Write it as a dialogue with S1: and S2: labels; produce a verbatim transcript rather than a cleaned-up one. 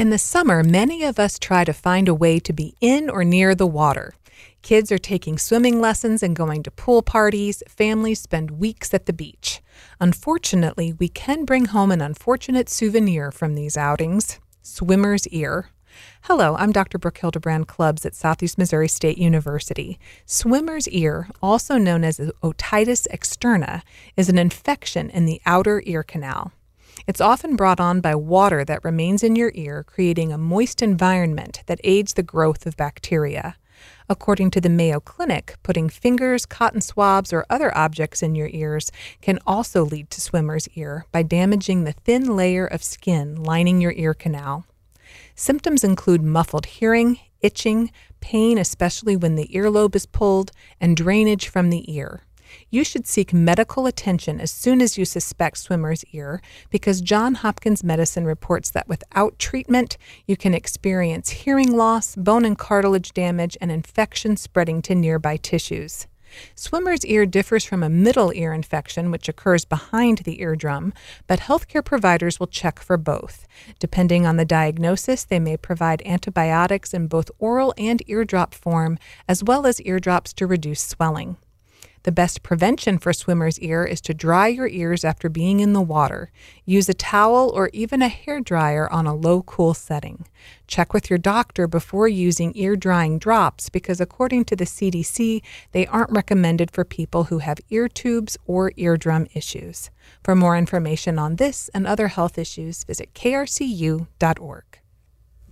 S1: In the summer, many of us try to find a way to be in or near the water. Kids are taking swimming lessons and going to pool parties. Families spend weeks at the beach. Unfortunately, we can bring home an unfortunate souvenir from these outings: swimmer's ear. Hello, I'm Doctor Brooke Hildebrand Clubbs at Southeast Missouri State University. Swimmer's ear, also known as otitis externa, is an infection in the outer ear canal. It's often brought on by water that remains in your ear, creating a moist environment that aids the growth of bacteria. According to the Mayo Clinic, putting fingers, cotton swabs, or other objects in your ears can also lead to swimmer's ear by damaging the thin layer of skin lining your ear canal. Symptoms include muffled hearing, itching, pain, especially when the earlobe is pulled, and drainage from the ear. You should seek medical attention as soon as you suspect swimmer's ear, because Johns Hopkins Medicine reports that without treatment, you can experience hearing loss, bone and cartilage damage, and infection spreading to nearby tissues. Swimmer's ear differs from a middle ear infection, which occurs behind the eardrum, but healthcare providers will check for both. Depending on the diagnosis, they may provide antibiotics in both oral and eardrop form, as well as eardrops to reduce swelling. The best prevention for swimmer's ear is to dry your ears after being in the water. Use a towel or even a hair dryer on a low cool setting. Check with your doctor before using ear drying drops, because according to the C D C, they aren't recommended for people who have ear tubes or eardrum issues. For more information on this and other health issues, visit K R C U dot org.